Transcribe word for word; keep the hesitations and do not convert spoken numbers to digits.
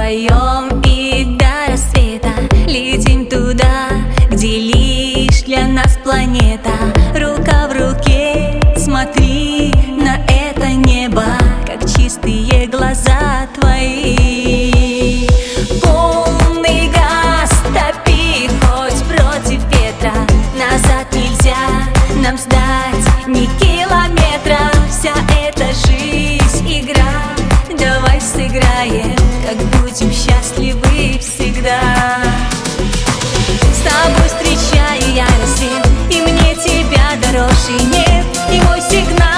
вдвоем и до рассвета летим туда, где лишь для нас планета. Рука в руке, смотри на это небо, как чистые глаза твои. Полный газ, топи хоть против ветра, назад нельзя нам сдать ни километра. Вся эта жизнь игра, давай сыграем, как будем счастливы всегда. С тобой встречаю я рассвет, и мне тебя дороже нет, и мой сигнал